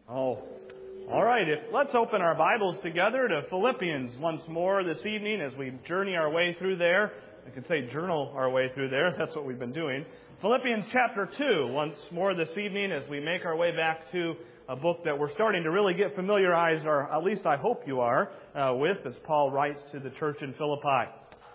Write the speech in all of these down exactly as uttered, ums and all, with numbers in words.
Oh, all right. If, let's open our Bibles together to Philippians once more this evening as we journey our way through there. I could say journal our way through there. That's what we've been doing. Philippians chapter two once more this evening as we make our way back to a book that we're starting to really get familiarized, or at least I hope you are, uh, with as Paul writes to the church in Philippi.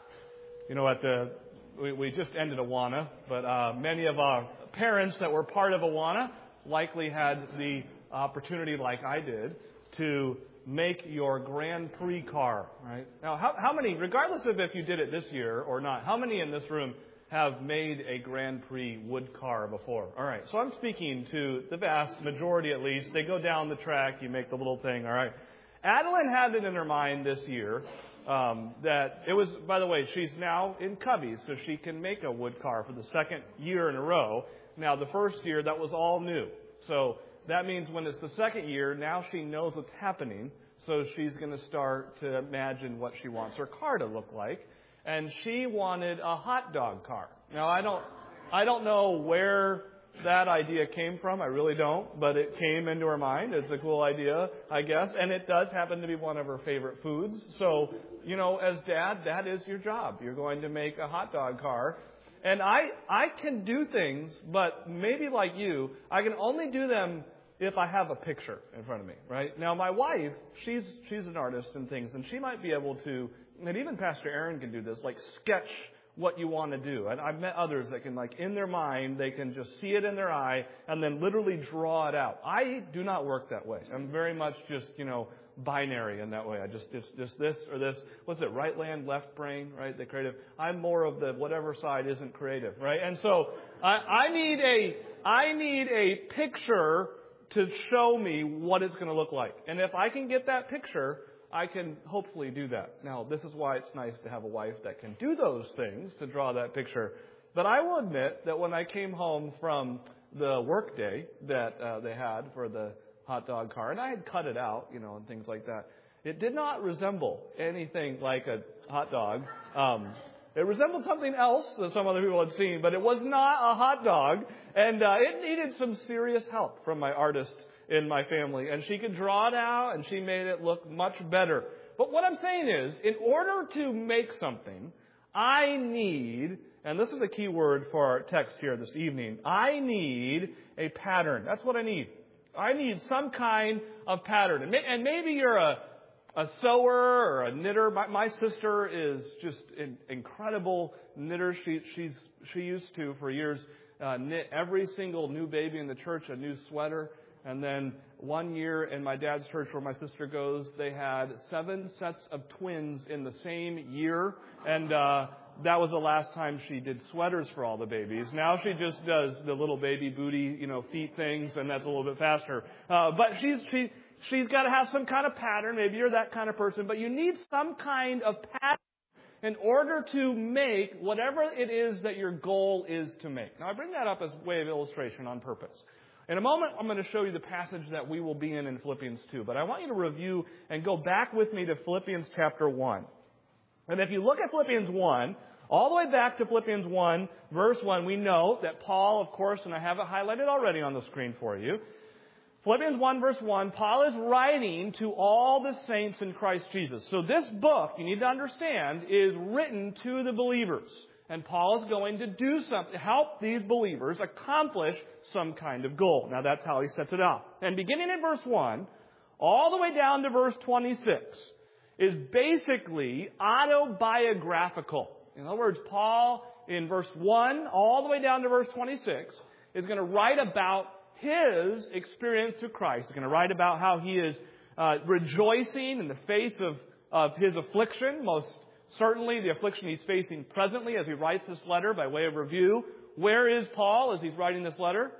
You know, at the we, we just ended Awana, but uh, many of our parents that were part of Awana likely had the opportunity, like I did, to make your Grand Prix car, right? Now, how, how many, regardless of if you did it this year or not, how many in this room have made a Grand Prix wood car before? All right, so I'm speaking to the vast majority at least. They go down the track, you make the little thing, all right. Adeline had it in her mind this year um, that it was, by the way, she's now in Cubbies, so she can make a wood car for the second year in a row. Now, the first year, that was all new. So that means when it's the second year, now she knows what's happening, so she's going to start to imagine what she wants her car to look like. And she wanted a hot dog car. Now, I don't, I don't know where that idea came from. I really don't, but it came into her mind. It's a cool idea, I guess. And it does happen to be one of her favorite foods. So, you know, as dad, that is your job. You're going to make a hot dog car. And I, I can do things, but maybe like you, I can only do them if I have a picture in front of me, right? Now, my wife, she's she's an artist and things, and she might be able to, and even Pastor Aaron can do this, like sketch what you want to do. And I've met others that can, like, in their mind, they can just see it in their eye and then literally draw it out. I do not work that way. I'm very much just, you know, binary in that way. I just, it's just this or this. What's it? Right land, left brain, right? The creative. I'm more of the whatever side isn't creative, right? And so I, I need a, I need a picture to show me what it's going to look like. And if I can get that picture, I can hopefully do that. Now, this is why it's nice to have a wife that can do those things, to draw that picture. But I will admit that when I came home from the work day that uh, they had for the hot dog car, and I had cut it out, you know, and things like that, it did not resemble anything like a hot dog. Um, it resembled something else that some other people had seen, but it was not a hot dog, and uh, it needed some serious help from my artist in my family, and she could draw it out, and she made it look much better. But what I'm saying is, in order to make something, I need, and this is a key word for our text here this evening, I need a pattern. That's what I need. I need some kind of pattern. And, may, and maybe you're a, a sewer or a knitter. My, my sister is just an incredible knitter. She, she's, she used to, for years, uh, knit every single new baby in the church a new sweater. And then one year in my dad's church where my sister goes, they had seven sets of twins in the same year. And uh, that was the last time she did sweaters for all the babies. Now she just does the little baby booty, you know, feet things, and that's a little bit faster. Uh, but she's she she's got to have some kind of pattern. Maybe you're that kind of person, but you need some kind of pattern in order to make whatever it is that your goal is to make. Now, I bring that up as a way of illustration on purpose. In a moment, I'm going to show you the passage that we will be in in Philippians two, but I want you to review and go back with me to Philippians chapter one. And if you look at Philippians one, all the way back to Philippians one, verse one, we know that Paul, of course, and I have it highlighted already on the screen for you, Philippians one, verse one, Paul is writing to all the saints in Christ Jesus. So this book, you need to understand, is written to the believers. And Paul is going to do something to help these believers accomplish some kind of goal. Now, that's how he sets it out. And beginning in verse one, all the way down to verse twenty-six, is basically autobiographical. In other words, Paul, in verse one, all the way down to verse twenty-six, is going to write about his experience through Christ. He's going to write about how he is uh, rejoicing in the face of, of his affliction, most certainly the affliction he's facing presently as he writes this letter. By way of review, where is Paul as he's writing this letter?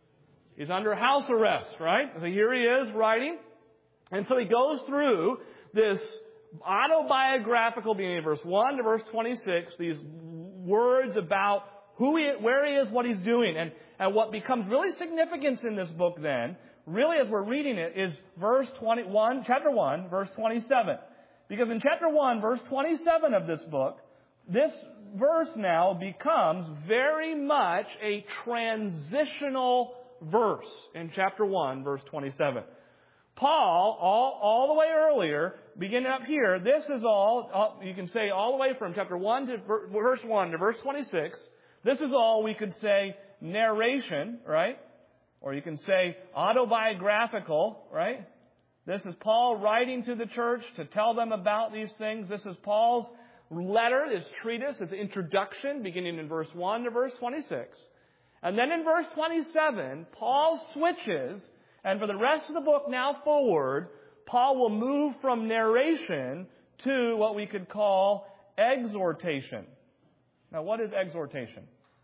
He's under house arrest, right? So here he is writing. And so he goes through this autobiographical, beginning of verse one to verse twenty-six, these words about who he, where he is, what he's doing. And, and what becomes really significant in this book then, really as we're reading it, is verse twenty-one, chapter one, verse twenty-seven. Because in chapter one, verse twenty-seven of this book, this verse now becomes very much a transitional verse in chapter one, verse twenty-seven. Paul, all, all the way earlier, beginning up here, this is all, you can say all the way from chapter one to verse one to verse twenty-six, this is all we could say narration, right? Or you can say autobiographical, right? This is Paul writing to the church to tell them about these things. This is Paul's letter, his treatise, his introduction, beginning in verse one to verse twenty-six. And then in verse twenty-seven, Paul switches, and for the rest of the book now forward, Paul will move from narration to what we could call exhortation. Now, what is exhortation?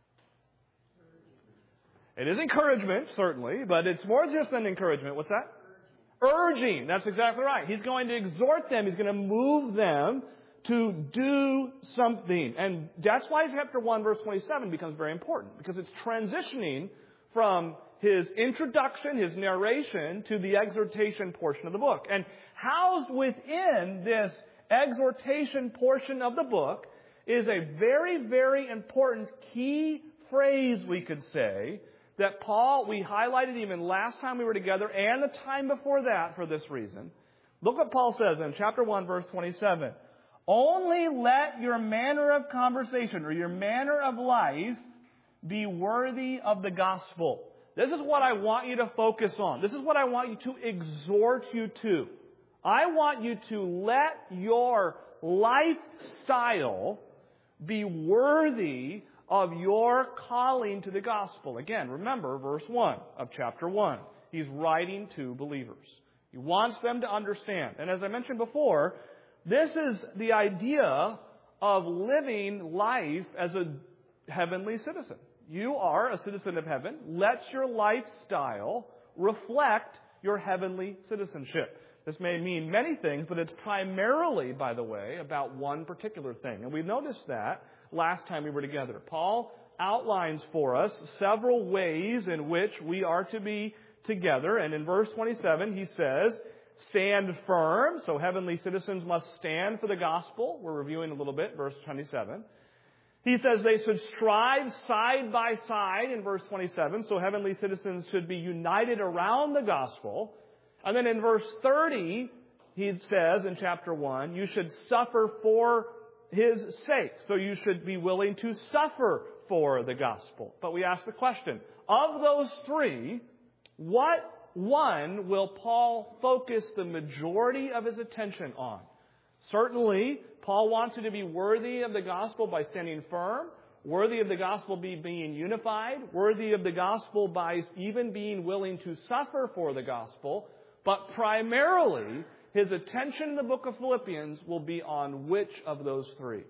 It is encouragement, certainly, but it's more just than encouragement. What's that? Urging. That's exactly right. He's going to exhort them. He's going to move them to do something. And that's why chapter one, verse twenty-seven becomes very important, because it's transitioning from his introduction, his narration, to the exhortation portion of the book. And housed within this exhortation portion of the book is a very, very important key phrase, we could say, that Paul, we highlighted even last time we were together and the time before that for this reason. Look what Paul says in chapter one, verse twenty-seven. Only let your manner of conversation or your manner of life be worthy of the gospel. This is what I want you to focus on. This is what I want you to exhort you to. I want you to let your lifestyle be worthy of your calling to the gospel. Again, remember verse one of chapter one. He's writing to believers. He wants them to understand. And as I mentioned before, this is the idea of living life as a heavenly citizen. You are a citizen of heaven. Let your lifestyle reflect your heavenly citizenship. This may mean many things, but it's primarily, by the way, about one particular thing. And we noticed that last time we were together. Paul outlines for us several ways in which we are to be together. And in verse twenty-seven, he says, stand firm. So heavenly citizens must stand for the gospel. We're reviewing a little bit, verse twenty-seven. He says they should strive side by side in verse twenty-seven. So heavenly citizens should be united around the gospel. And then in verse thirty, he says in chapter one, you should suffer for his sake. So you should be willing to suffer for the gospel. But we ask the question, of those three, what one will Paul focus the majority of his attention on? Certainly, Paul wants you to be worthy of the gospel by standing firm, worthy of the gospel by being unified, worthy of the gospel by even being willing to suffer for the gospel. But primarily, his attention in the book of Philippians will be on which of those three?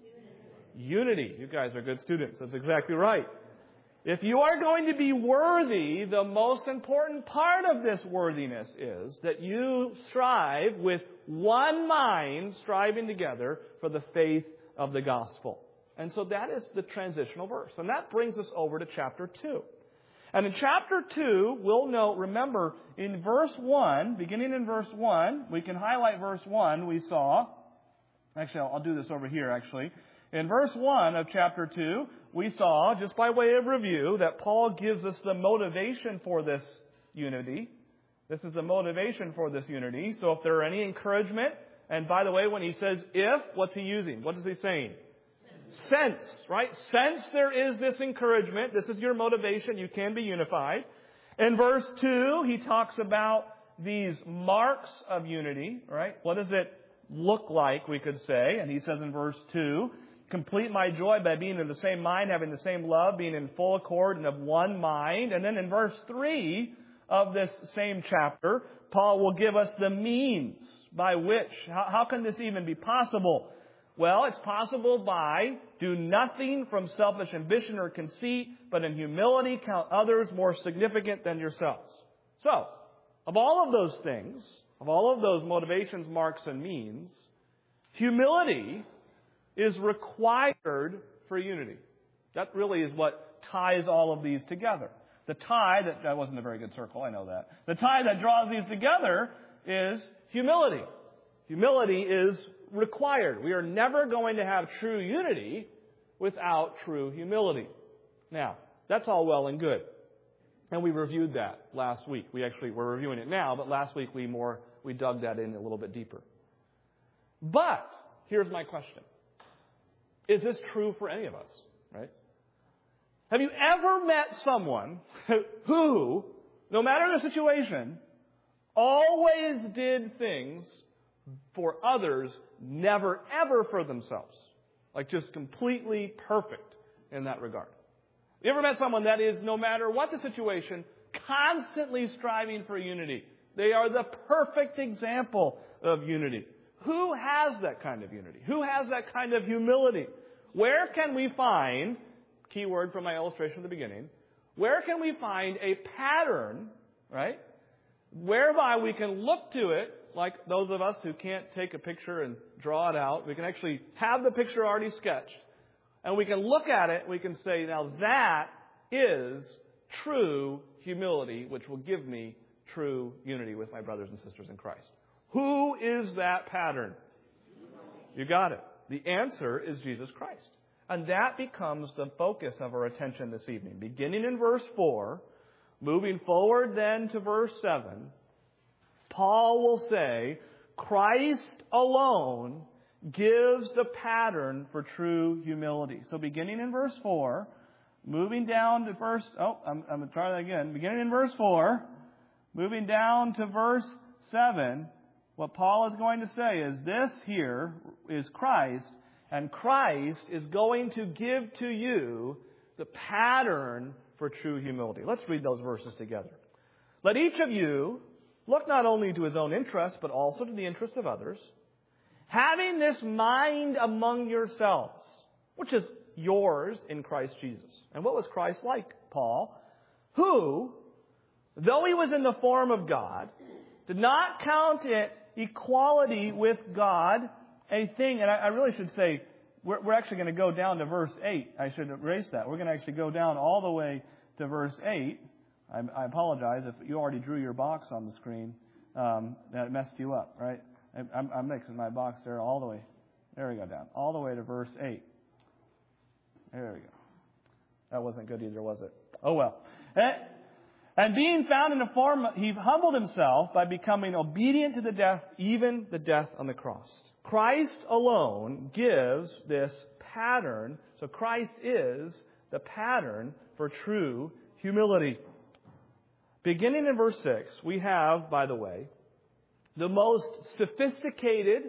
Unity. Unity. You guys are good students. That's exactly right. If you are going to be worthy, the most important part of this worthiness is that you strive with one mind, striving together for the faith of the gospel. And so that is the transitional verse. And that brings us over to chapter two. And in chapter two, we'll note, remember, in verse one, beginning in verse one, we can highlight verse one, we saw, actually, I'll, I'll do this over here, actually. In verse one of chapter two, we saw, just by way of review, that Paul gives us the motivation for this unity. This is the motivation for this unity. So if there are any encouragement, and by the way, when he says if, what's he using? What is he saying? Sense, right? Sense there is this encouragement. This is your motivation. You can be unified. In verse two, he talks about these marks of unity, right? What does it look like, we could say? And he says in verse two, complete my joy by being of the same mind, having the same love, being in full accord and of one mind. And then in verse three of this same chapter, Paul will give us the means by which, how, how can this even be possible? Well, it's possible by do nothing from selfish ambition or conceit, but in humility count others more significant than yourselves. So, of all of those things, of all of those motivations, marks, and means, humility is required for unity. That really is what ties all of these together. The tie, that, that wasn't a very good circle, I know that. The tie that draws these together is humility. Humility is required. We are never going to have true unity without true humility. Now, that's all well and good. And we reviewed that last week. We actually, we're reviewing it now, but last week we more, we dug that in a little bit deeper. But, here's my question. Is this true for any of us, right? Have you ever met someone who, no matter the situation, always did things for others, never ever for themselves? Like just completely perfect in that regard. You ever met someone that is, no matter what the situation, constantly striving for unity? They are the perfect example of unity. Who has that kind of unity? Who has that kind of humility? Where can we find, key word from my illustration at the beginning, where can we find a pattern, right, whereby we can look to it, like those of us who can't take a picture and draw it out, we can actually have the picture already sketched, and we can look at it, we can say, now that is true humility, which will give me true unity with my brothers and sisters in Christ. Who is that pattern? You got it. The answer is Jesus Christ. And that becomes the focus of our attention this evening. Beginning in verse four, moving forward then to verse seven, Paul will say, Christ alone gives the pattern for true humility. So beginning in verse four, moving down to verse, oh, I'm, I'm going to try that again. Beginning in verse four, moving down to verse seven, what Paul is going to say is this here is Christ, and Christ is going to give to you the pattern for true humility. Let's read those verses together. Let each of you look not only to his own interest, but also to the interest of others, having this mind among yourselves, which is yours in Christ Jesus. And what was Christ like, Paul? Who, though he was in the form of God, did not count it equality with God a thing. And I, I really should say, we're, we're actually going to go down to verse eight. I should erase that. We're going to actually go down all the way to verse eight. I, I apologize if you already drew your box on the screen. Um, that messed you up, right? I, I'm, I'm mixing my box there all the way. There we go, down. All the way to verse eight. There we go. That wasn't good either, was it? Oh, well. And, and being found in a form, he humbled himself by becoming obedient to the death, even the death on the cross. Christ alone gives this pattern. So Christ is the pattern for true humility. Beginning in verse six, we have, by the way, the most sophisticated,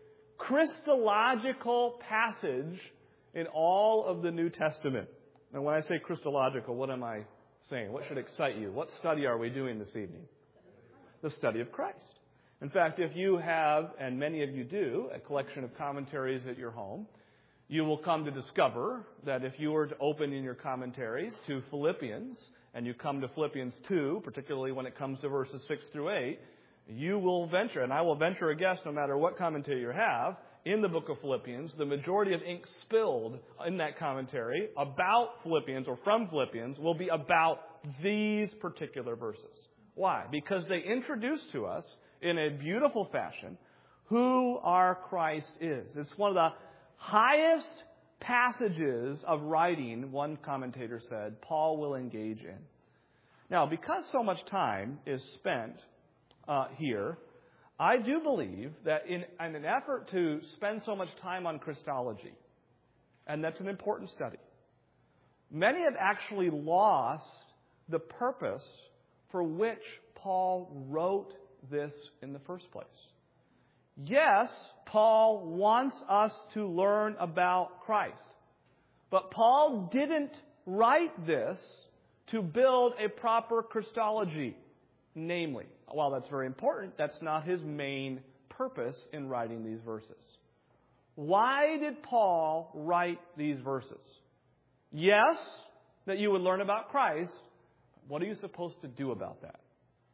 Christological passage in all of the New Testament. And when I say Christological, what am I saying? What should excite you? What study are we doing this evening? The study of Christ. In fact, if you have, and many of you do, a collection of commentaries at your home, you will come to discover that if you were to open in your commentaries to Philippians, and you come to Philippians two, particularly when it comes to verses six through eight, you will venture, and I will venture a guess no matter what commentary you have, in the book of Philippians, the majority of ink spilled in that commentary about Philippians or from Philippians will be about these particular verses. Why? Because they introduce to us in a beautiful fashion who our Christ is. It's one of the highest passages of writing, one commentator said, Paul will engage in. Now, because so much time is spent uh, here, I do believe that in, in an effort to spend so much time on Christology, and that's an important study, many have actually lost the purpose for which Paul wrote this in the first place. Yes, Paul wants us to learn about Christ. But Paul didn't write this to build a proper Christology. Namely, while that's very important, that's not his main purpose in writing these verses. Why did Paul write these verses? Yes, that you would learn about Christ. What are you supposed to do about that?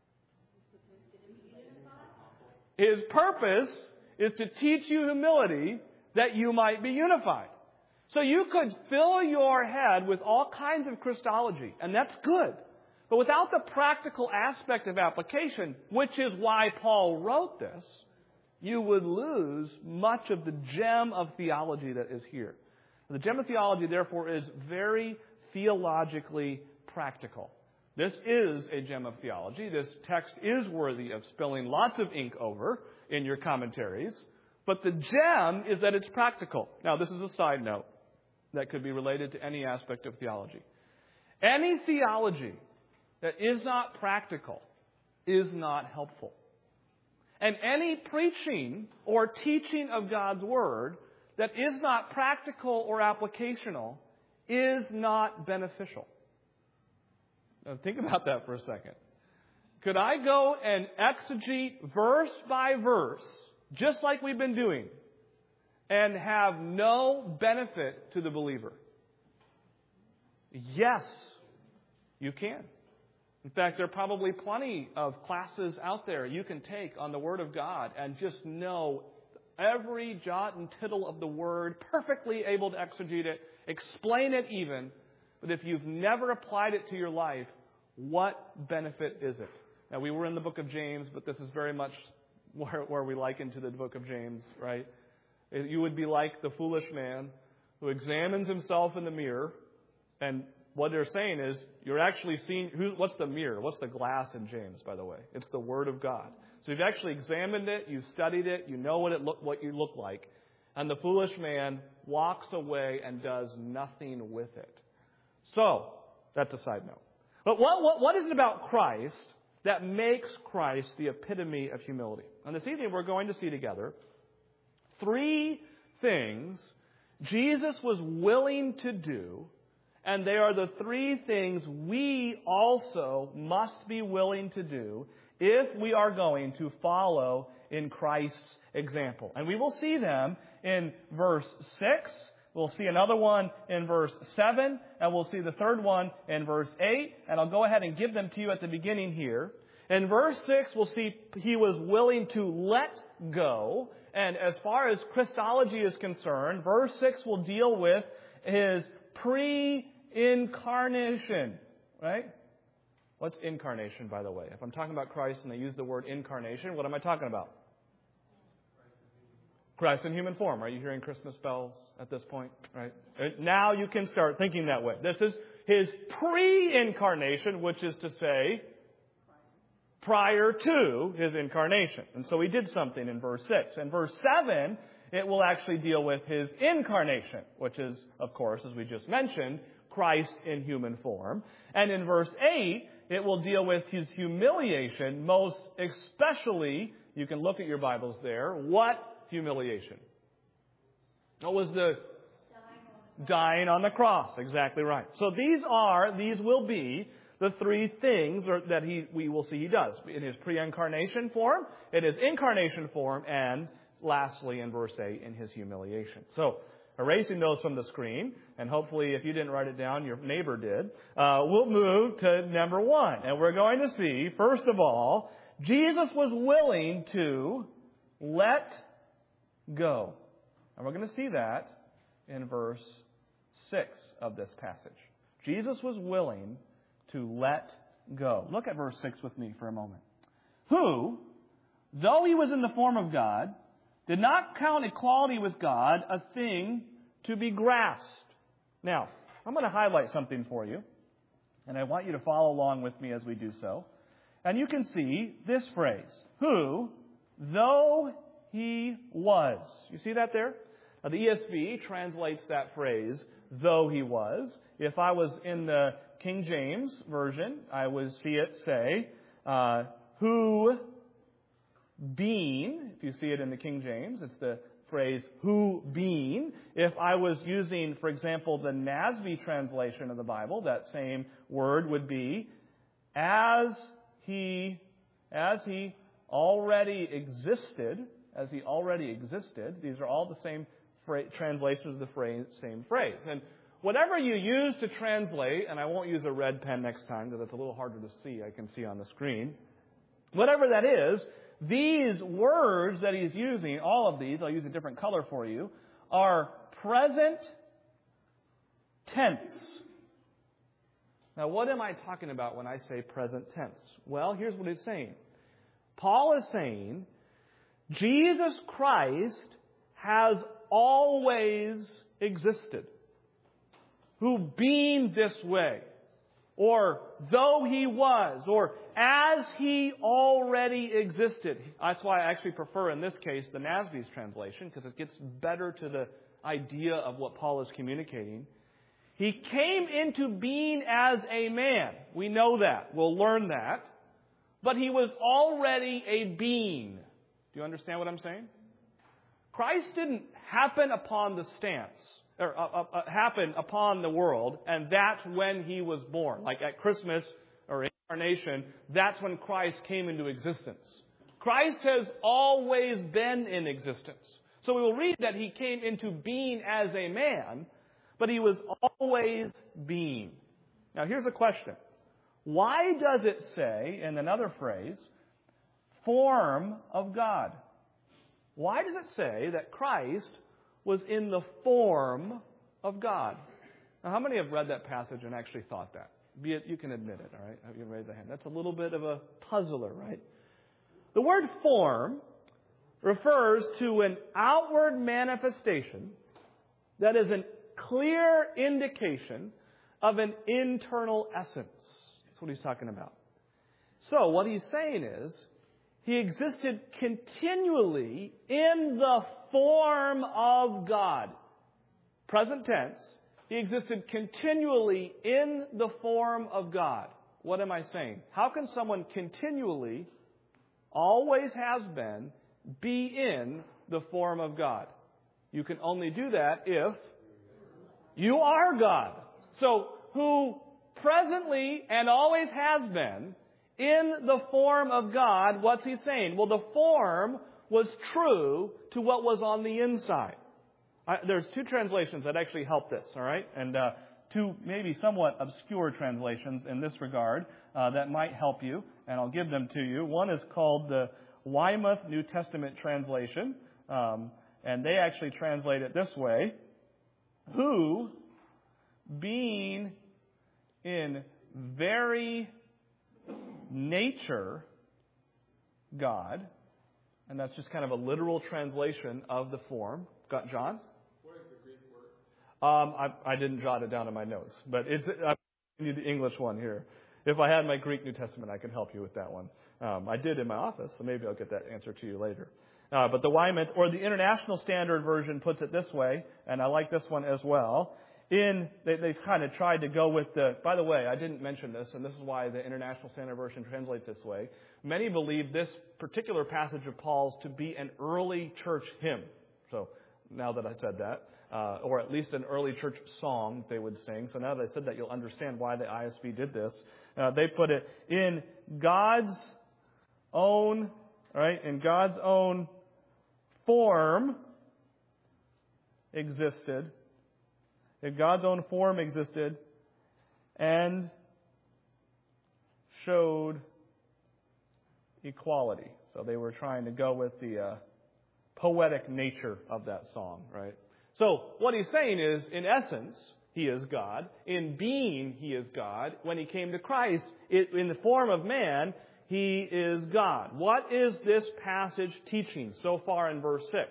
His purpose is to teach you humility that you might be unified. So you could fill your head with all kinds of Christology, and that's good. But without the practical aspect of application, which is why Paul wrote this, you would lose much of the gem of theology that is here. The gem of theology, therefore, is very theologically practical. This is a gem of theology. This text is worthy of spilling lots of ink over in your commentaries. But the gem is that it's practical. Now, this is a side note that could be related to any aspect of theology. Any theology that is not practical is not helpful. And any preaching or teaching of God's Word that is not practical or applicational is not beneficial. Now think about that for a second. Could I go and exegete verse by verse, just like we've been doing, and have no benefit to the believer? Yes, you can. In fact, there are probably plenty of classes out there you can take on the Word of God and just know every jot and tittle of the Word, perfectly able to exegete it, explain it even. But if you've never applied it to your life, what benefit is it? Now, we were in the book of James, but this is very much where, where we liken to the book of James, right? You would be like the foolish man who examines himself in the mirror, and what they're saying is, you're actually seeing, who, what's the mirror? What's the glass in James, by the way? It's the Word of God. So you've actually examined it, you've studied it, you know what it look, what you look like. And the foolish man walks away and does nothing with it. So, that's a side note. But what, what, what is it about Christ that makes Christ the epitome of humility? And this evening we're going to see together three things Jesus was willing to do, and they are the three things we also must be willing to do if we are going to follow in Christ's example. And we will see them in verse six. We'll see another one in verse seven. And we'll see the third one in verse eight. And I'll go ahead and give them to you at the beginning here. In verse six, we'll see he was willing to let go. And as far as Christology is concerned, verse six will deal with his pre-incarnation. Right? What's incarnation, by the way? If I'm talking about Christ and I use the word incarnation, what am I talking about? Christ in human form. Are you hearing Christmas bells at this point? Right? Now you can start thinking that way. This is his pre-incarnation, which is to say, prior to his incarnation. And so he did something in verse six. In verse seven, it will actually deal with his incarnation, which is, of course, as we just mentioned, Christ in human form. And in verse eight, it will deal with his humiliation, most especially, you can look at your Bibles there, what humiliation? What was the dying on the cross? Exactly right. So these are, these will be the three things that he we will see he does in his pre-incarnation form, in his incarnation form, and lastly in verse eight in his humiliation. So erasing those from the screen, and hopefully if you didn't write it down, your neighbor did, uh, we'll move to number one. And we're going to see, first of all, Jesus was willing to let go. And we're going to see that in verse six of this passage. Jesus was willing to let go. Look at verse six with me for a moment. Who, though he was in the form of God, did not count equality with God a thing to be grasped. Now, I'm going to highlight something for you, and I want you to follow along with me as we do so. And you can see this phrase, who, though he was. You see that there? Now, the E S V translates that phrase, though he was. If I was in the King James Version, I would see it say, uh, who being, if you see it in the King James, it's the phrase, who being. If I was using, for example, the N A S B translation of the Bible, that same word would be, as he, as he already existed, as he already existed. These are all the same fra- translations of the phrase, same phrase. And whatever you use to translate, and I won't use a red pen next time because it's a little harder to see, I can see on the screen. Whatever that is, these words that he's using, all of these, I'll use a different color for you, are present tense. Now, what am I talking about when I say present tense? Well, here's what it's saying. Paul is saying, Jesus Christ has always existed. Who being this way. or though he was, or as he already existed. That's why I actually prefer in this case the N A S B's translation, because it gets better to the idea of what Paul is communicating. He came into being as a man. We know that. We'll learn that. But he was already a being. Do you understand what I'm saying? Christ didn't happen upon the stance, or uh, uh, happen upon the world, and that's when he was born. Like at Christmas or incarnation, that's when Christ came into existence. Christ has always been in existence. So we will read that he came into being as a man, but he was always being. Now here's a question. Why does it say, in another phrase, form of God? Why does it say that Christ was in the form of God? Now, how many have read that passage and actually thought that? Be it, you can admit it, all right? You can raise a hand. That's a little bit of a puzzler, right? The word form refers to an outward manifestation that is a clear indication of an internal essence. That's what he's talking about. So what he's saying is, he existed continually in the form of God. Present tense, he existed continually in the form of God. What am I saying? How can someone continually, always has been, be in the form of God? You can only do that if you are God. So, who presently and always has been in the form of God, what's he saying? Well, the form was true to what was on the inside. I, there's two translations that actually help this, all right? And uh, two maybe somewhat obscure translations in this regard uh, that might help you, and I'll give them to you. One is called the Weymouth New Testament translation, um, and they actually translate it this way: who, being in very nature God, and that's just kind of a literal translation of the form. Got John? What is the Greek word? Um, I, I didn't jot it down in my notes, but it's I need the English one here. If I had my Greek New Testament, I could help you with that one. Um, I did in my office, so maybe I'll get that answer to you later. Uh, but the Weymouth, or the International Standard Version, puts it this way, and I like this one as well. In they, they kind of tried to go with the, by the way, I didn't mention this, and this is why the International Standard Version translates this way. Many believe this particular passage of Paul's to be an early church hymn. So now that I said that, uh, or at least an early church song they would sing. So now that I said that, you'll understand why the I S B did this. Uh, they put it in God's own, right, in God's own form existed. In God's own form existed and showed equality. So they were trying to go with the uh, poetic nature of that song, right? So what he's saying is, in essence, he is God. In being, he is God. When he came to Christ, it, in the form of man, he is God. What is this passage teaching so far in verse six?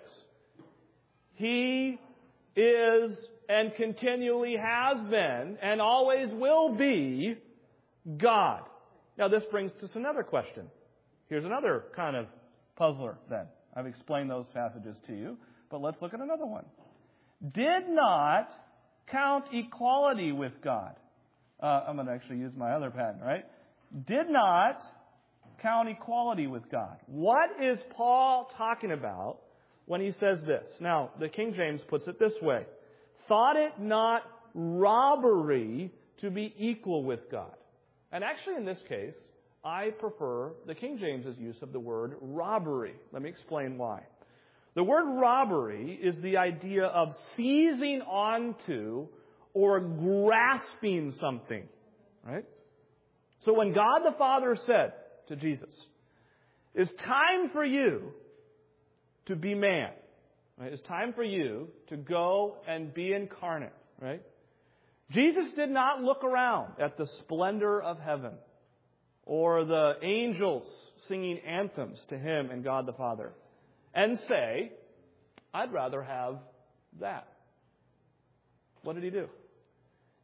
He is and continually has been and always will be God. Now this brings us another question. Here's another kind of puzzler then. I've explained those passages to you, but let's look at another one. Did not count equality with God. Uh, I'm going to actually use my other pen, right? Did not count equality with God. What is Paul talking about when he says this? Now, the King James puts it this way. Thought it not robbery to be equal with God. And actually in this case, I prefer the King James's use of the word robbery. Let me explain why. The word robbery is the idea of seizing onto or grasping something, right? So when God the Father said to Jesus, it's time for you to be man, right? It's time for you to go and be incarnate, right? Jesus did not look around at the splendor of heaven or the angels singing anthems to him and God the Father and say, I'd rather have that. What did he do?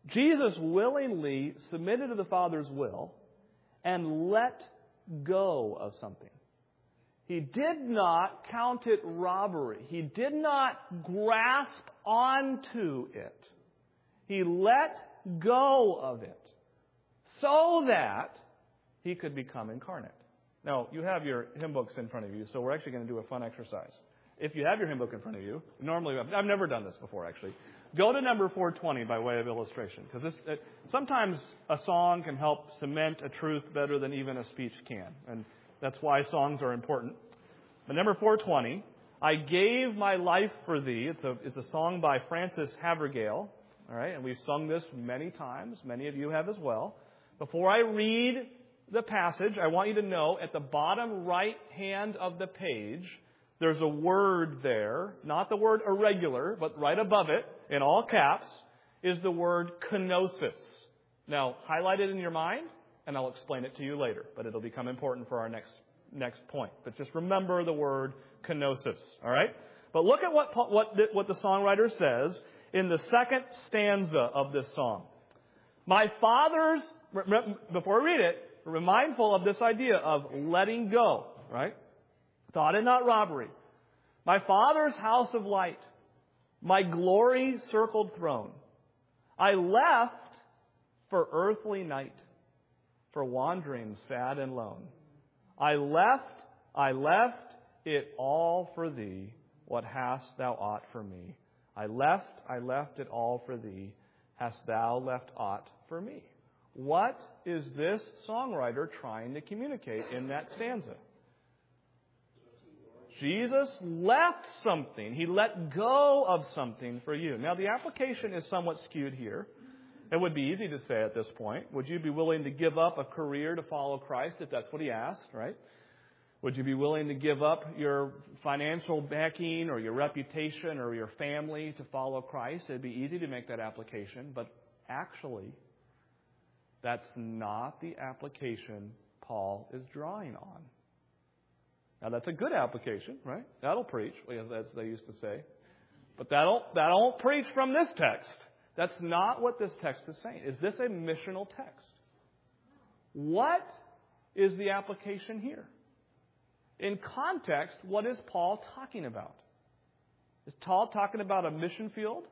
Jesus willingly submitted to the Father's will and let go of something. He did not count it robbery. He did not grasp onto it. He let go of it so that He could become incarnate. Now, you have your hymn books in front of you, so we're actually going to do a fun exercise. If you have your hymn book in front of you, normally, I've never done this before actually, go to number four twenty by way of illustration. Because this, it, sometimes a song can help cement a truth better than even a speech can. And that's why songs are important. But number four twenty, I gave my life for thee. It's a, it's a song by Frances Havergale. All right, and we've sung this many times. Many of you have as well. Before I read the passage, I want you to know at the bottom right hand of the page, there's a word there, not the word irregular, but right above it, in all caps, is the word kenosis. Now, highlight it in your mind, and I'll explain it to you later, but it'll become important for our next next point. But just remember the word kenosis, all right? But look at what what the, what the songwriter says in the second stanza of this song. My father's, before I read it, mindful of this idea of letting go, right? Thought it not robbery. My Father's house of light, my glory-circled throne, I left for earthly night, for wandering sad and lone. I left, I left it all for thee. What hast thou aught for me? I left, I left it all for thee. Hast thou left aught for me? What is this songwriter trying to communicate in that stanza? Jesus left something. He let go of something for you. Now, the application is somewhat skewed here. It would be easy to say at this point, would you be willing to give up a career to follow Christ if that's what He asked, right? Would you be willing to give up your financial backing or your reputation or your family to follow Christ? It'd be easy to make that application, but actually, that's not the application Paul is drawing on. Now, that's a good application, right? That'll preach, as they used to say. But that'll, that'll preach from this text. That's not what this text is saying. Is this a missional text? What is the application here? In context, what is Paul talking about? Is Paul talking about a mission field?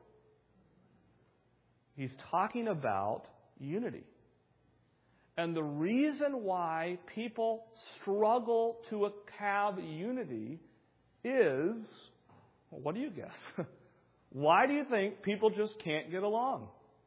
He's talking about unity. And the reason why people struggle to have unity is, well, what do you guess? Why do you think people just can't get along?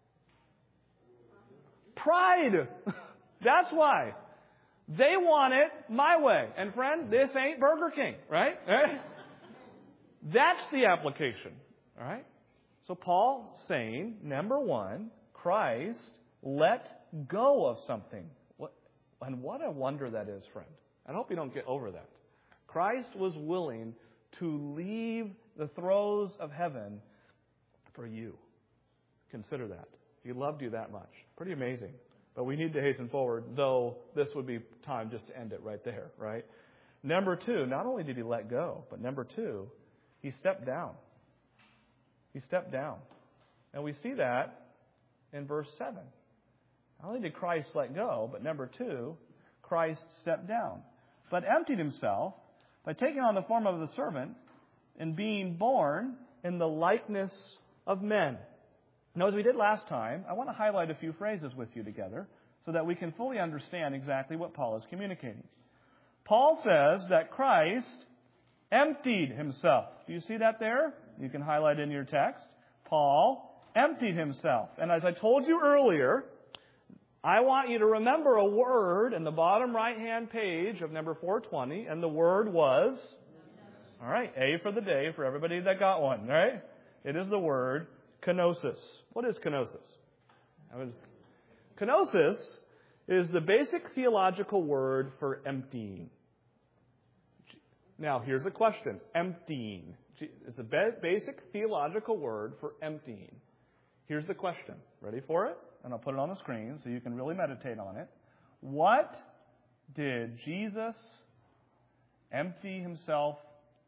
Pride. That's why. They want it my way. And friend, this ain't Burger King, right? That's the application. All right? So Paul's saying, number one, Christ let go of something. What, and what a wonder that is, friend. I hope you don't get over that. Christ was willing to leave the throes of heaven for you. Consider that. He loved you that much. Pretty amazing. But we need to hasten forward, though this would be time just to end it right there, right? Number two, not only did He let go, but number two, He stepped down. He stepped down. And we see that in verse seven. Not only did Christ let go, but number two, Christ stepped down, but emptied Himself by taking on the form of the servant and being born in the likeness of men. Now, as we did last time, I want to highlight a few phrases with you together so that we can fully understand exactly what Paul is communicating. Paul says that Christ emptied Himself. Do you see that there? You can highlight in your text. Paul emptied Himself. And as I told you earlier, I want you to remember a word in the bottom right-hand page of number four twenty, and the word was, all right, A for the day for everybody that got one, right? It is the word kenosis. What is kenosis? Was, kenosis is the basic theological word for emptying. Now, here's a question. Emptying is the basic theological word for emptying. Here's the question. Ready for it? And I'll put it on the screen so you can really meditate on it. What did Jesus empty Himself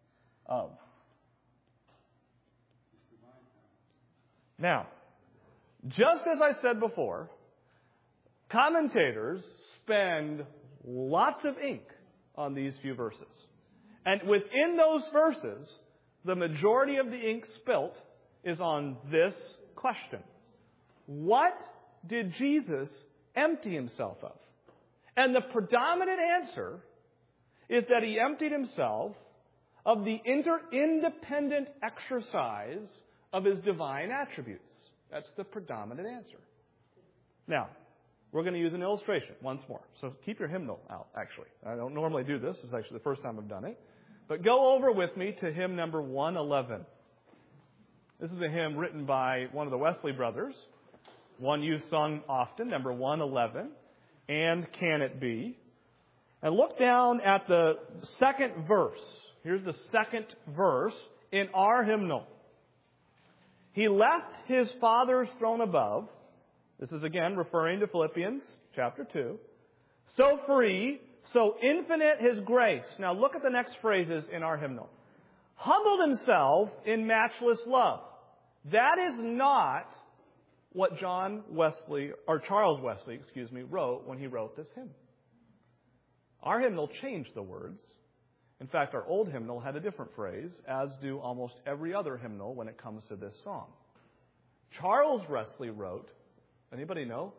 of? Now, Just as I said before, commentators spend lots of ink on these few verses. And within those verses, the majority of the ink spilt is on this question. What did Jesus empty himself of? And the predominant answer is that he emptied himself of the inter- independent exercise of his divine attributes. That's the predominant answer. Now, we're going to use an illustration once more. So keep your hymnal out, actually. I don't normally do this. It's actually the first time I've done it. But go over with me to hymn number one eleven. This is a hymn written by one of the Wesley brothers. One you've sung often, number one eleven. And Can It Be? And look down at the second verse. Here's the second verse in our hymnal. He left his Father's throne above. This is again referring to Philippians chapter two. So free, so infinite his grace. Now look at the next phrases in our hymnal. Humbled himself in matchless love. That is not what John Wesley, or Charles Wesley, excuse me, wrote when he wrote this hymn. Our hymnal changed the words. In fact, our old hymnal had a different phrase, as do almost every other hymnal when it comes to this song. Charles Wesley wrote, anybody know?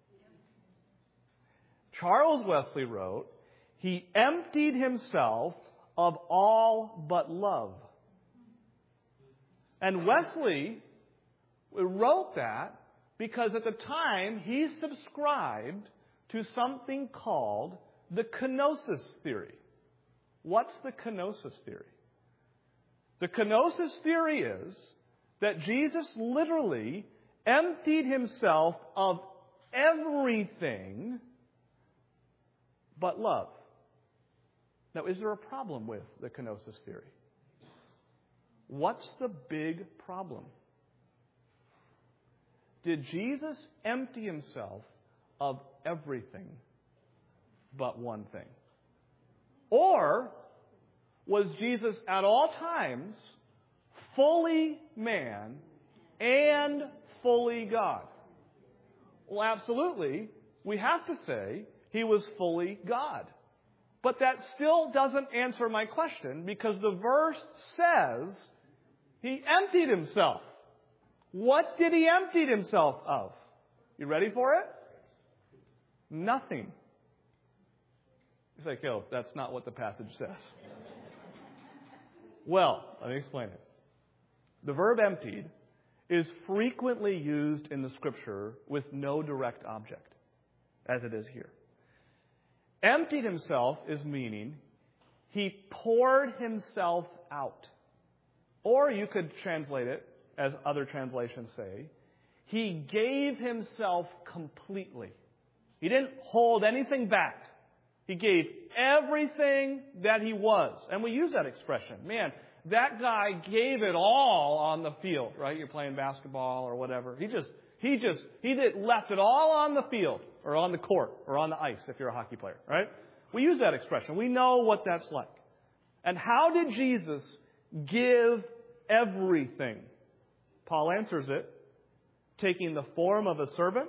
Charles Wesley wrote, he emptied himself of all but love. And Wesley wrote that because at the time he subscribed to something called the kenosis theory. What's the kenosis theory? The kenosis theory is that Jesus literally emptied himself of everything but love. Now, is there a problem with the kenosis theory? What's the big problem? Did Jesus empty himself of everything but one thing? Or was Jesus at all times fully man and fully God? Well, absolutely. We have to say he was fully God. But that still doesn't answer my question because the verse says he emptied himself. What did he empty himself of? You ready for it? Nothing. You say, Caleb, that's not what the passage says. Well, let me explain it. The verb emptied is frequently used in the Scripture with no direct object, as it is here. Emptied himself is meaning he poured himself out. Or you could translate it, as other translations say, he gave himself completely. He didn't hold anything back. He gave everything that he was. And we use that expression. Man, that guy gave it all on the field, right? You're playing basketball or whatever. He just, he just, he did, left it all on the field or on the court or on the ice if you're a hockey player, right? We use that expression. We know what that's like. And how did Jesus give everything? Paul answers it, taking the form of a servant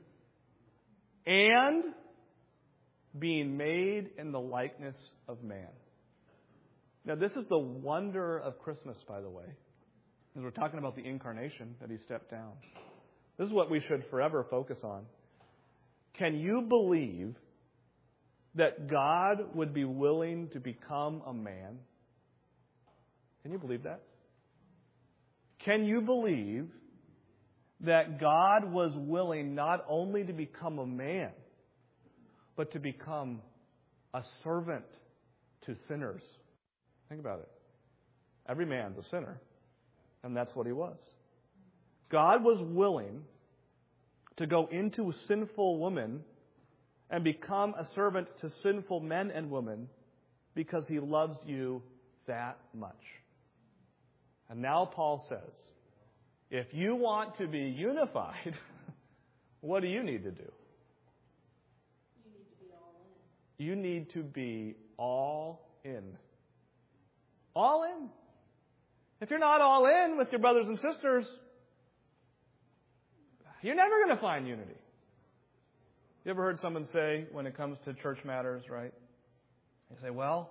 and being made in the likeness of man. Now, this is the wonder of Christmas, by the way, as we're talking about the incarnation, that he stepped down. This is what we should forever focus on. Can you believe that God would be willing to become a man? Can you believe that? Can you believe that God was willing not only to become a man, but to become a servant to sinners? Think about it. Every man's a sinner, and that's what he was. God was willing to go into a sinful woman and become a servant to sinful men and women because he loves you that much. And now Paul says, if you want to be unified, what do you need to do? You need to be all in. All in. If you're not all in with your brothers and sisters, you're never going to find unity. You ever heard someone say, when it comes to church matters, right? They say, well,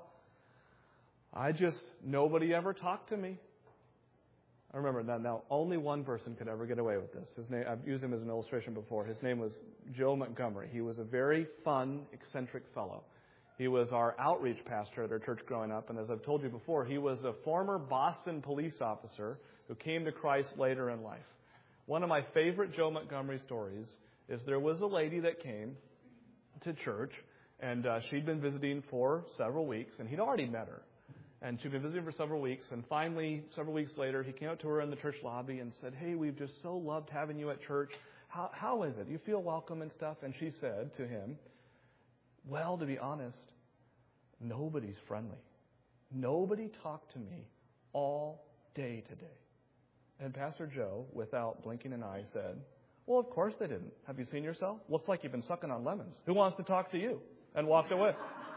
I just, nobody ever talked to me. I remember that now, only one person could ever get away with this. His name, I've used him as an illustration before. His name was Joe Montgomery. He was a very fun, eccentric fellow. He was our outreach pastor at our church growing up, and as I've told you before, he was a former Boston police officer who came to Christ later in life. One of my favorite Joe Montgomery stories is there was a lady that came to church, and uh, she'd been visiting for several weeks, and he'd already met her. And she'd been visiting for several weeks, and finally, several weeks later, he came up to her in the church lobby and said, hey, we've just so loved having you at church. How, how is it? You feel welcome and stuff? And she said to him, well, to be honest, nobody's friendly. Nobody talked to me all day today. And Pastor Joe, without blinking an eye, said, well, of course they didn't. Have you seen yourself? Looks like you've been sucking on lemons. Who wants to talk to you? And walked away.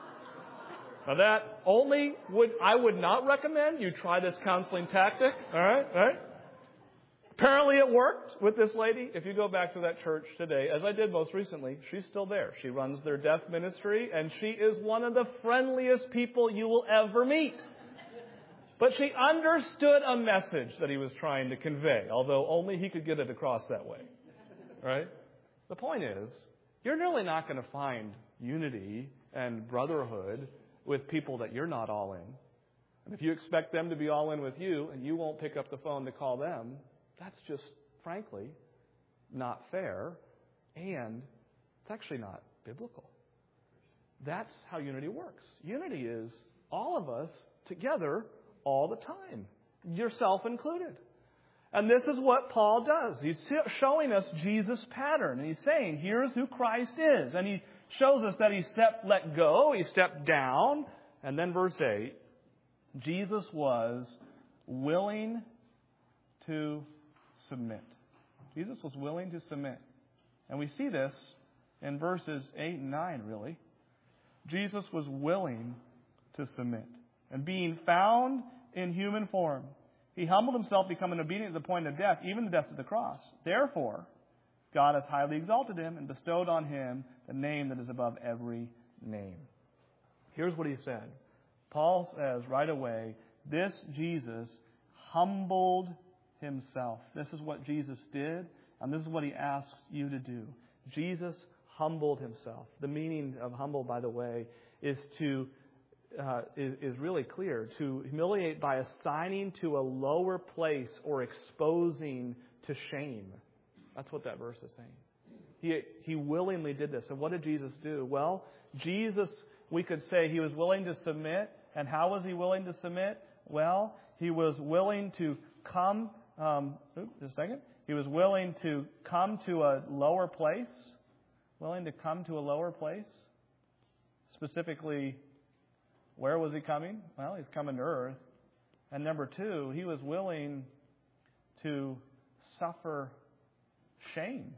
Now that only would, I would not recommend you try this counseling tactic. All right, all right. Apparently it worked with this lady. If you go back to that church today, as I did most recently, she's still there. She runs their deaf ministry, and she is one of the friendliest people you will ever meet. But she understood a message that he was trying to convey, although only he could get it across that way. Right? The point is, you're really not going to find unity and brotherhood with people that you're not all in. And if you expect them to be all in with you and you won't pick up the phone to call them, that's just, frankly, not fair, and it's actually not biblical. That's how unity works. Unity is all of us together all the time, yourself included. And this is what Paul does. He's showing us Jesus' pattern. And he's saying, here's who Christ is. And he shows us that he stepped, let go, he stepped down. And then verse eight, Jesus was willing to submit. Jesus was willing to submit. And we see this in verses eight and nine, really. Jesus was willing to submit. And being found in human form, he humbled himself, becoming obedient to the point of death, even the death of the cross. Therefore, God has highly exalted him and bestowed on him the name that is above every name. Here's what he said. Paul says right away, this Jesus humbled himself. This is what Jesus did, and this is what he asks you to do. Jesus humbled himself. The meaning of humble, by the way, is to uh, is, is really clear. To humiliate by assigning to a lower place or exposing to shame. That's what that verse is saying. He he willingly did this. And what did Jesus do? Well, Jesus, we could say he was willing to submit. And how was he willing to submit? Well, he was willing to come. Um, oops, just a second. He was willing to come to a lower place. Willing to come to a lower place. Specifically, where was he coming? Well, he's coming to earth. And number two, he was willing to suffer shame.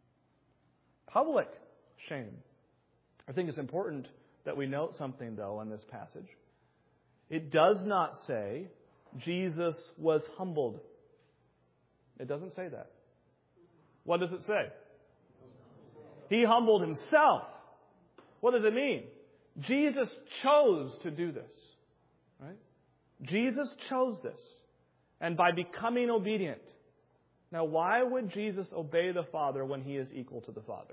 Public shame. I think it's important that we note something, though, in this passage. It does not say Jesus was humbled. It doesn't say that. What does it say? He humbled himself. What does it mean? Jesus chose to do this. Right? Jesus chose this. And by becoming obedient. Now, why would Jesus obey the Father when he is equal to the Father?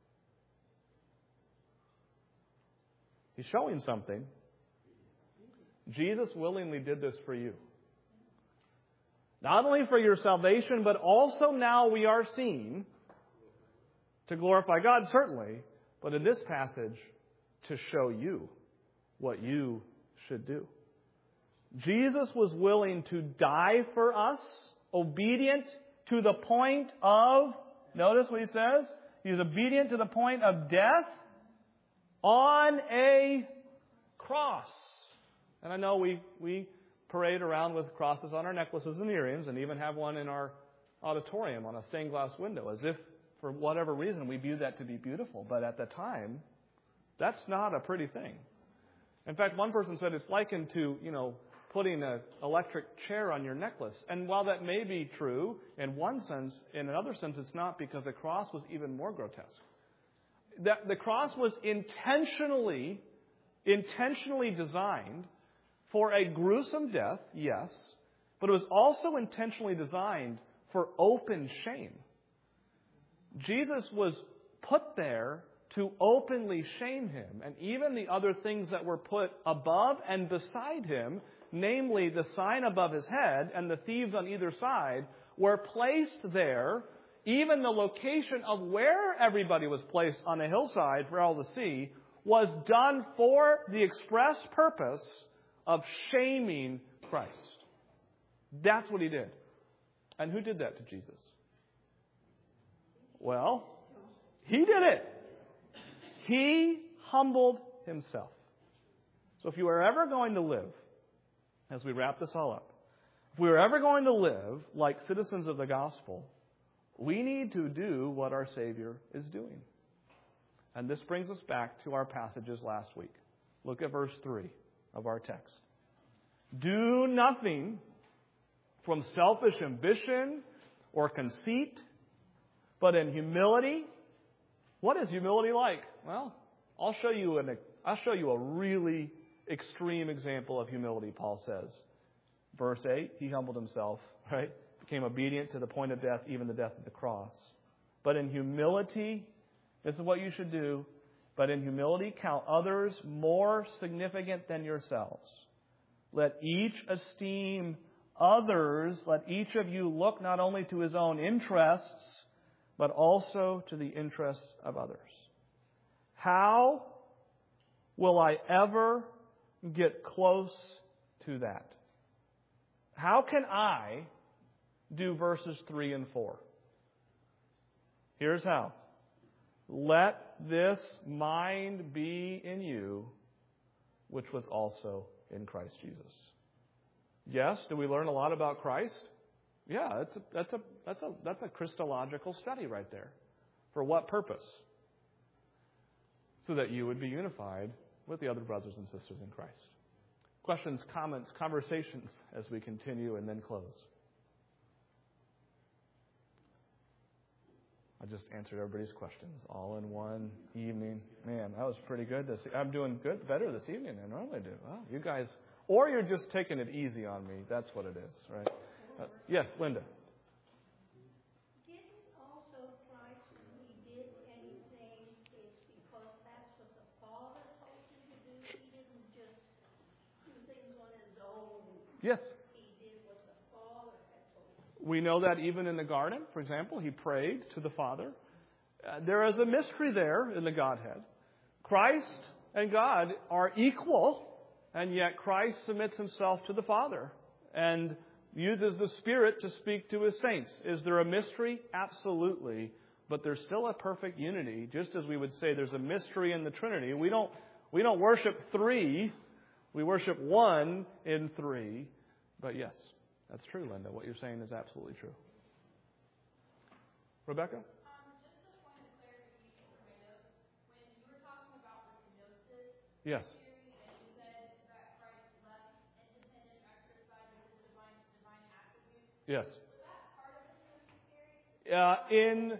He's showing something. Jesus willingly did this for you. Not only for your salvation, but also now we are seen to glorify God, certainly, but in this passage, to show you what you should do. Jesus was willing to die for us, obedient to the point of, notice what he says, he was obedient to the point of death on a cross. And I know we, we parade around with crosses on our necklaces and earrings and even have one in our auditorium on a stained glass window as if for whatever reason we view that to be beautiful. But at the time, that's not a pretty thing. In fact, one person said it's likened to, you know, putting an electric chair on your necklace. And while that may be true in one sense, in another sense it's not, because the cross was even more grotesque. That the cross was intentionally, intentionally designed for a gruesome death, yes, but it was also intentionally designed for open shame. Jesus was put there to openly shame him. And even the other things that were put above and beside him, namely the sign above his head and the thieves on either side, were placed there. Even the location of where everybody was placed on a hillside for all to see was done for the express purpose of shaming Christ. That's what he did. And who did that to Jesus? Well, he did it. He humbled himself. So if you are ever going to live, as we wrap this all up, if we are ever going to live like citizens of the gospel, we need to do what our Savior is doing. And this brings us back to our passages last week. Look at verse three of our text. Do nothing from selfish ambition or conceit, but in humility. What is humility like? Well, I'll show you an I'll show you a really extreme example of humility, Paul says. Verse eight, he humbled himself, right? Became obedient to the point of death, even the death of the cross. But in humility, this is what you should do, but in humility count others more significant than yourselves. Let each esteem others, let each of you look not only to his own interests, but also to the interests of others. How will I ever get close to that? How can I do verses three and four? Here's how. Let this mind be in you, which was also in Christ Jesus. Yes, do we learn a lot about Christ? Yeah, that's a, that's a that's a that's a Christological study right there. For what purpose? So that you would be unified with the other brothers and sisters in Christ. Questions, comments, conversations as we continue and then close. I just answered everybody's questions all in one evening. Man, that was pretty good. This, I'm doing good, better this evening than I normally do. Wow, you guys, or you're just taking it easy on me. That's what it is, right? Uh, yes, Linda. Didn't also Christ, when he did anything, it's because that's what the Father told him to do? He didn't just do things on his own. Yes. He did what the Father had told him. We know that even in the garden, for example, he prayed to the Father. Uh, there is a mystery there in the Godhead. Christ and God are equal, and yet Christ submits himself to the Father and uses the Spirit to speak to his saints. Is there a mystery? Absolutely. But there's still a perfect unity, just as we would say there's a mystery in the Trinity. We don't, we don't worship three. We worship one in three. But yes, that's true, Linda. What you're saying is absolutely true. Rebecca? Um, just a point of clarification, kind of. When you were talking about the kenosis Yes. theory, and you said that Christ left independent exercise of his divine, divine attributes, Yes. was that part of the kenosis theory? Uh, in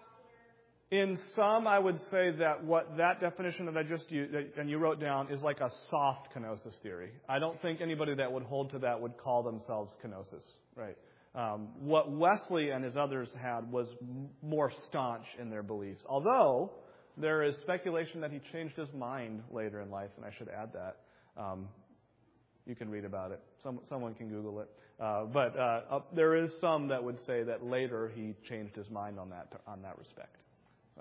in some, I would say that what that definition that I just used, and you wrote down, is like a soft kenosis theory. I don't think anybody that would hold to that would call themselves kenosis, right? Um, what Wesley and his others had was m- more staunch in their beliefs. Although there is speculation that he changed his mind later in life, and I should add that. Um, you can read about it. Some, someone can Google it. Uh, but uh, uh, there is some that would say that later he changed his mind on that on that respect. So.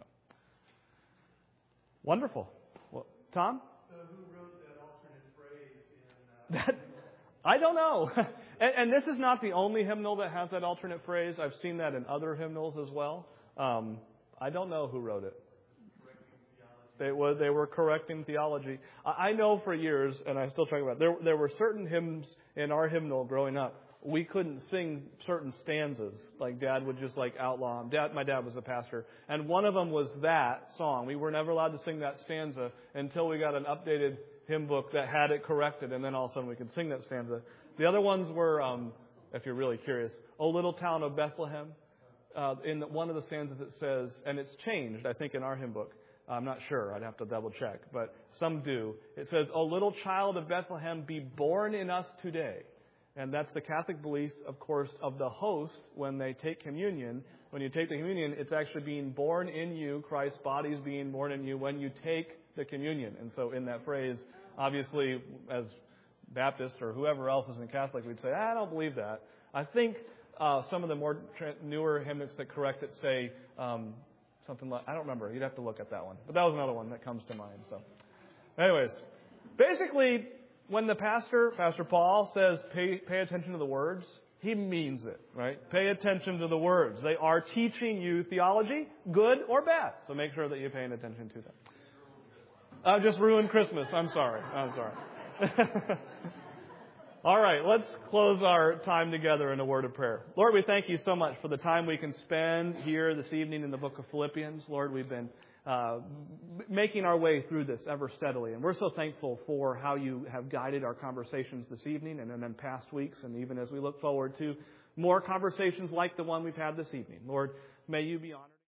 Wonderful. Well, Tom? So who wrote that alternate phrase in... Uh, That, I don't know. and, and this is not the only hymnal that has that alternate phrase. I've seen that in other hymnals as well. Um, I don't know who wrote it. They were they were correcting theology. I, I know for years, and I still talk about it, there there were certain hymns in our hymnal growing up. We couldn't sing certain stanzas. Like Dad would just like outlaw them. Dad, my dad was a pastor, and one of them was that song. We were never allowed to sing that stanza until we got an updated hymn book that had it corrected, and then all of a sudden we could sing that stanza. The other ones were, um, if you're really curious, O Little Town of Bethlehem. Uh, in one of the stanzas it says, and it's changed, I think, in our hymn book. I'm not sure. I'd have to double check, but some do. It says, O little child of Bethlehem, be born in us today. And that's the Catholic belief, of course, of the host when they take communion. When you take the communion, it's actually being born in you. Christ's body is being born in you when you take the communion. And so in that phrase, obviously, as Baptists or whoever else isn't Catholic, we'd say, I don't believe that. I think uh, some of the more tra- newer hymns that correct it say um, something like, I don't remember. You'd have to look at that one. But that was another one that comes to mind. So, anyways, basically, when the pastor, Pastor Paul, says pay, pay attention to the words, he means it, right? Pay attention to the words. They are teaching you theology, good or bad. So make sure that you're paying attention to them. I uh, just ruined Christmas. I'm sorry. I'm sorry. All right, let's close our time together in a word of prayer. Lord, we thank you so much for the time we can spend here this evening in the book of Philippians. Lord, we've been uh, making our way through this ever steadily, and we're so thankful for how you have guided our conversations this evening and in past weeks, and even as we look forward to more conversations like the one we've had this evening. Lord, may you be honored.